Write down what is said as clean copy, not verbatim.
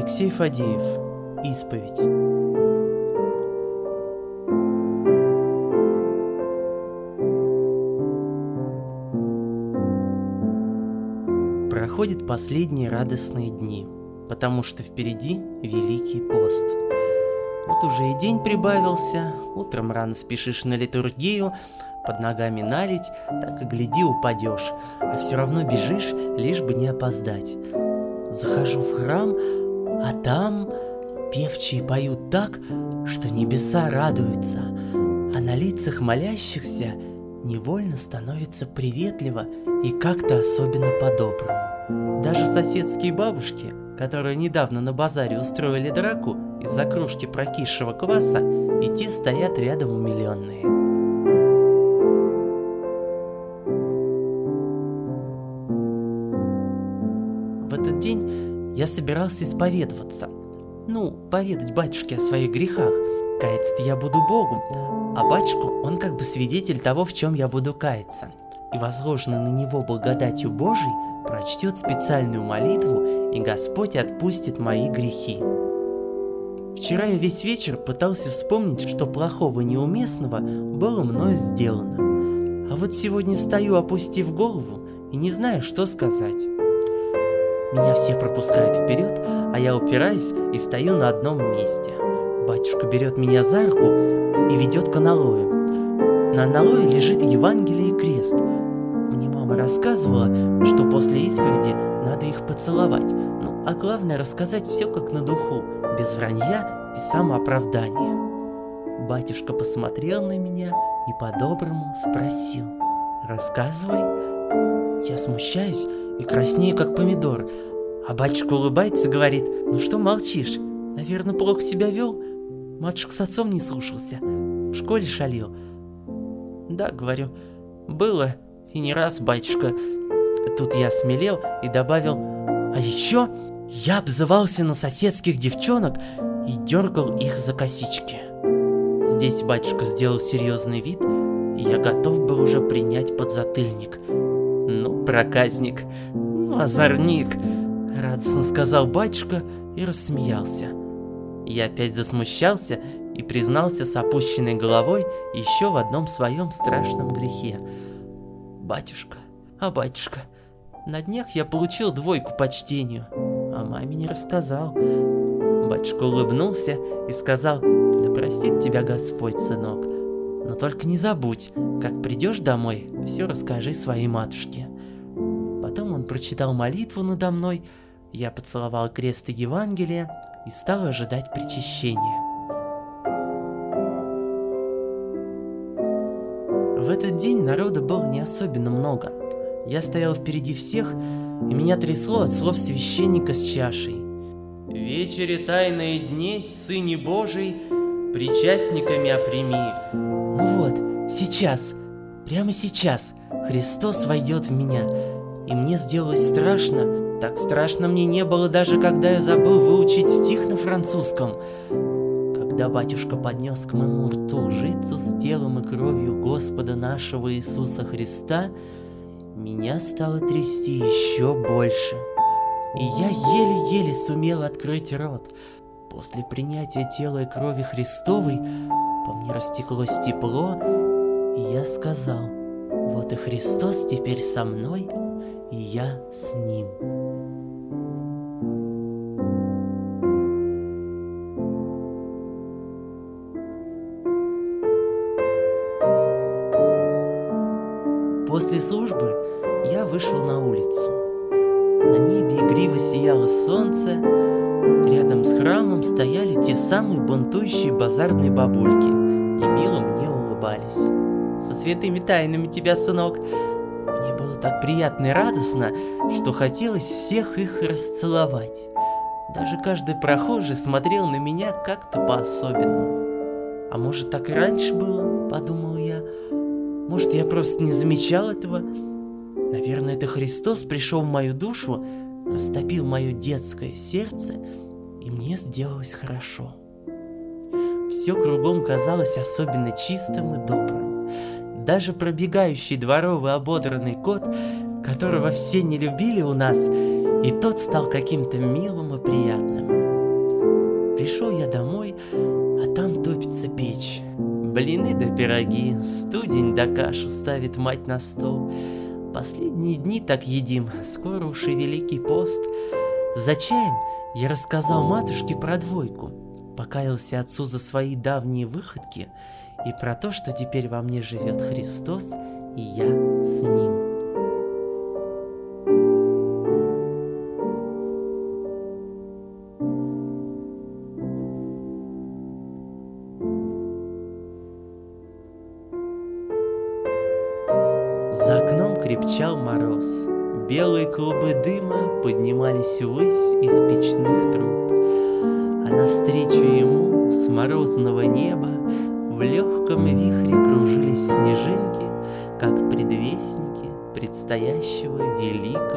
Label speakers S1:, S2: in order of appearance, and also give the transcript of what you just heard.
S1: Алексей Фадеев. Исповедь. Проходят последние радостные дни, потому что впереди Великий пост. Вот уже и день прибавился, утром рано спешишь на литургию, под ногами наледь, так и гляди упадешь, а все равно бежишь, лишь бы не опоздать. Захожу в храм, а там певчие поют так, что небеса радуются, а на лицах молящихся невольно становится приветливо и как-то особенно по-доброму. Даже соседские бабушки, которые недавно на базаре устроили драку из-за кружки прокисшего кваса, и те стоят рядом умиленные. В этот день я собирался исповедоваться. Поведать батюшке о своих грехах. Каяться-то я буду Богу, а батюшку он как бы свидетель того, в чем я буду каяться. И возложенный на него благодатью Божией прочтет специальную молитву, и Господь отпустит мои грехи. Вчера я весь вечер пытался вспомнить, что плохого и неуместного было мною сделано. А вот сегодня стою, опустив голову, и не знаю, что сказать. Меня все пропускают вперед, а я упираюсь и стою на одном месте. Батюшка берет меня за руку и ведет к аналою. На аналое лежит Евангелие и крест. Мне мама рассказывала, что после исповеди надо их поцеловать. А главное рассказать все как на духу, без вранья и самооправдания. Батюшка посмотрел на меня и по-доброму спросил: «Рассказывай». Я смущаюсь и краснею, как помидор. А батюшка улыбается и говорит: «Ну что молчишь? Наверное, плохо себя вел? Матушку с отцом не слушался? В школе шалил?» «Да, — говорю, — было, и не раз, батюшка». Тут я осмелел и добавил: «А еще я обзывался на соседских девчонок и дергал их за косички». Здесь батюшка сделал серьезный вид, и я готов был уже принять подзатыльник. Проказник, озорник, — радостно сказал батюшка и рассмеялся. Я опять засмущался и признался с опущенной головой еще в одном своем страшном грехе. «Батюшка, батюшка, на днях я получил 2 по чтению, а маме не рассказал». Батюшка улыбнулся и сказал: «Да простит тебя Господь, сынок, но только не забудь, как придешь домой, все расскажи своей матушке». Потом он прочитал молитву надо мной, я поцеловал крест и Евангелие и стал ожидать причащения. В этот день народа было не особенно много. Я стоял впереди всех, и меня трясло от слов священника с чашей. «Вечере тайные днесь, Сыне Божий, причастниками оприми». Сейчас, прямо сейчас Христос войдет в меня. И мне сделалось страшно. Так страшно мне не было даже, когда я забыл выучить стих на французском. Когда батюшка поднес к моему рту лжицу с телом и кровью Господа нашего Иисуса Христа, меня стало трясти еще больше. И я еле-еле сумел открыть рот. После принятия тела и крови Христовой по мне растеклось тепло, и я сказал: «Вот и Христос теперь со мной, и я с ним». После службы я вышел на улицу. На небе игриво сияло солнце, рядом с храмом стояли те самые бунтующие базарные бабульки и мило мне улыбались. «Со святыми тайнами тебя, сынок!» Мне было так приятно и радостно, что хотелось всех их расцеловать. Даже каждый прохожий смотрел на меня как-то по-особенному. «А может, так и раньше было?» — подумал я. «Может, я просто не замечал этого? Наверное, это Христос пришел в мою душу, растопил мое детское сердце, и мне сделалось хорошо». Все кругом казалось особенно чистым и добрым. Даже пробегающий дворовый ободранный кот, которого все не любили у нас, и тот стал каким-то милым и приятным. Пришел я домой, а там топится печь. Блины да пироги, студень да кашу ставит мать на стол. Последние дни так едим, скоро уж и Великий пост. За чаем я рассказал матушке про двойку, покаялся отцу за свои давние выходки и про то, что теперь во мне живет Христос, и я с Ним. За окном крепчал мороз, белые клубы дыма поднимались ввысь из печных труб, а навстречу ему с морозного неба в легком вихре кружились снежинки, как предвестники предстоящего великого